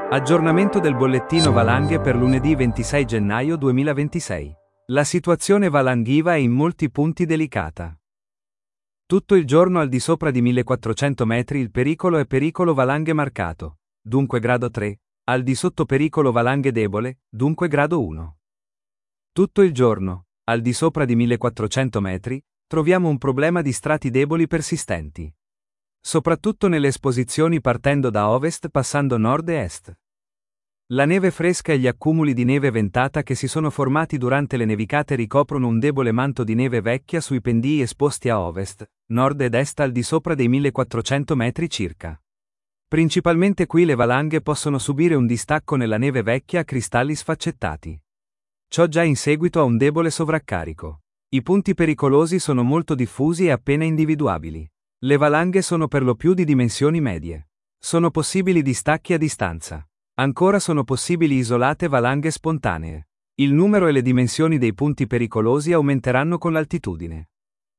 Aggiornamento del bollettino valanghe per lunedì 26 gennaio 2026. La situazione valanghiva è in molti punti delicata. Tutto il giorno al di sopra di 1400 metri il pericolo è pericolo valanghe marcato, dunque grado 3, al di sotto pericolo valanghe debole, dunque grado 1. Tutto il giorno, al di sopra di 1400 metri, troviamo un problema di strati deboli persistenti. Soprattutto nelle esposizioni partendo da ovest passando nord e est. La neve fresca e gli accumuli di neve ventata che si sono formati durante le nevicate ricoprono un debole manto di neve vecchia sui pendii esposti a ovest, nord ed est al di sopra dei 1400 metri circa. Principalmente qui le valanghe possono subire un distacco nella neve vecchia a cristalli sfaccettati. Ciò già in seguito a un debole sovraccarico. I punti pericolosi sono molto diffusi e appena individuabili. Le valanghe sono per lo più di dimensioni medie. Sono possibili distacchi a distanza. Ancora sono possibili isolate valanghe spontanee. Il numero e le dimensioni dei punti pericolosi aumenteranno con l'altitudine.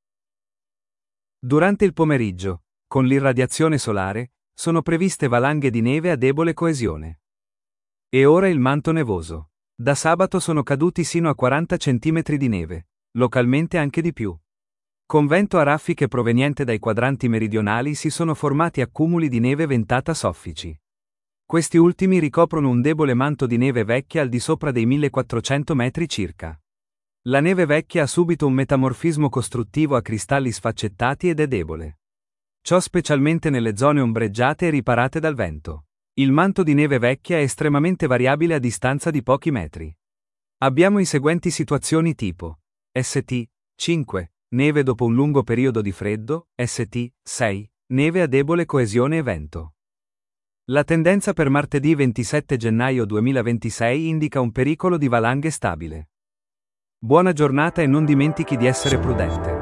Durante il pomeriggio, con l'irradiazione solare, sono previste valanghe di neve a debole coesione. E ora il manto nevoso. Da sabato sono caduti sino a 40 cm di neve, localmente anche di più. Con vento a raffiche proveniente dai quadranti meridionali si sono formati accumuli di neve ventata soffici. Questi ultimi ricoprono un debole manto di neve vecchia al di sopra dei 1400 metri circa. La neve vecchia ha subito un metamorfismo costruttivo a cristalli sfaccettati ed è debole. Ciò specialmente nelle zone ombreggiate e riparate dal vento. Il manto di neve vecchia è estremamente variabile a distanza di pochi metri. Abbiamo i seguenti situazioni tipo: St. 5. Neve dopo un lungo periodo di freddo, St. 6. Neve a debole coesione e vento. La tendenza per martedì 27 gennaio 2026 indica un pericolo di valanghe stabile. Buona giornata e non dimentichi di essere prudente.